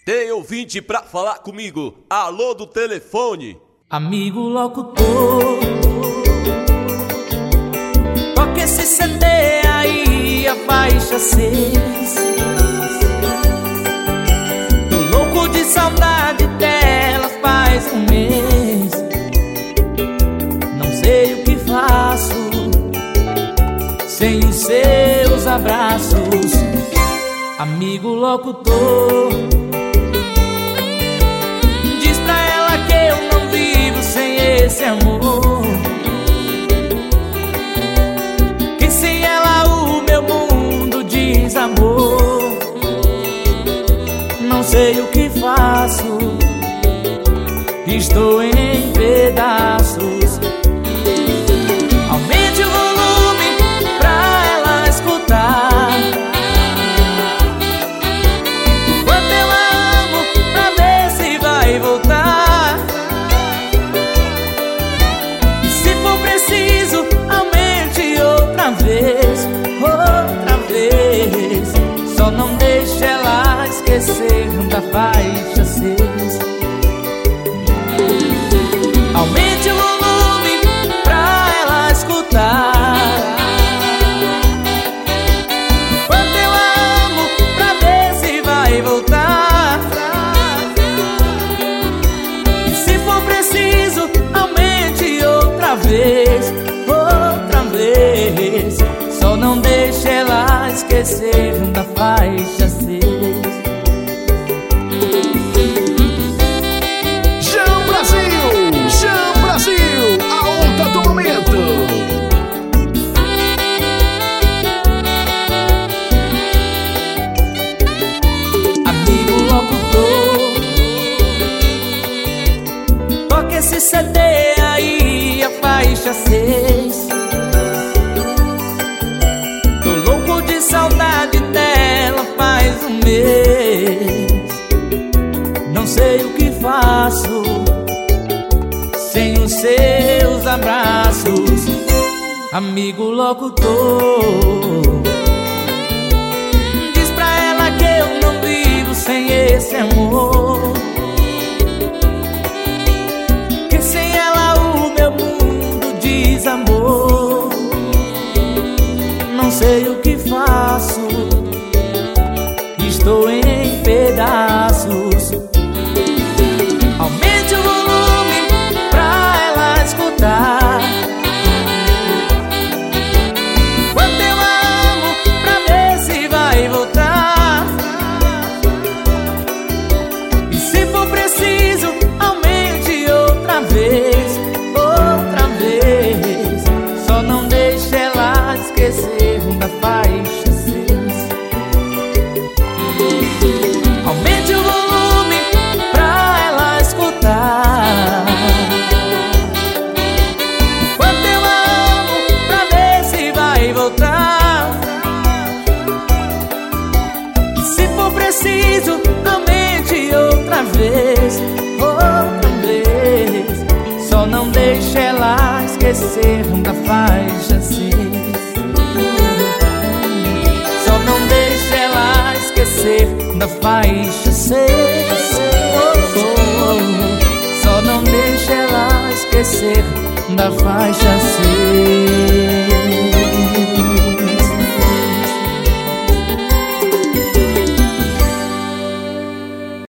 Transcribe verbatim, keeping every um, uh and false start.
Tem ouvinte pra falar comigo. Alô do telefone. Amigo locutor, toca esse C D aí, a faixa seis. Tô louco de saudade dela faz um mês. Não sei o que faço sem os seus abraços. Amigo locutor, diz pra ela que eu não vivo sem esse amor, que sem ela o meu mundo desabou. Não sei o que faço, estou em pedaços. Aumente o volume pra ela escutar o quanto eu a amo, pra ver se vai voltar. E se for preciso, aumente outra vez, outra vez. Só não deixe ela esquecer da faixa seis. Aumente o volume pra ela escutar quanto eu a amo, pra ver se vai voltar. E se for preciso, aumente outra vez, outra vez. Só não deixe ela esquecer da faixa seis. Esse C D aí, a faixa seis. Tô louco de saudade dela faz um mês. Não sei o que faço sem os seus abraços. Amigo locutor, diz pra ela que eu não vivo sem esse amor, amor. Não sei o que faço, estou em pedaços. Aumente o volume pra ela escutar quanto eu a amo, pra ver se vai voltar. E se for preciso, aumente outra vez, outra vez. Só não deixe ela esquecer da faixa seis. Aumente o volume pra ela escutar quanto eu a amo, pra ver se vai voltar. E se for preciso, aumente outra vez, outra vez. Só não deixe ela esquecer da faixa seis. Só não deixe ela esquecer da faixa seis. Oh, oh, oh. Só não deixe ela esquecer da faixa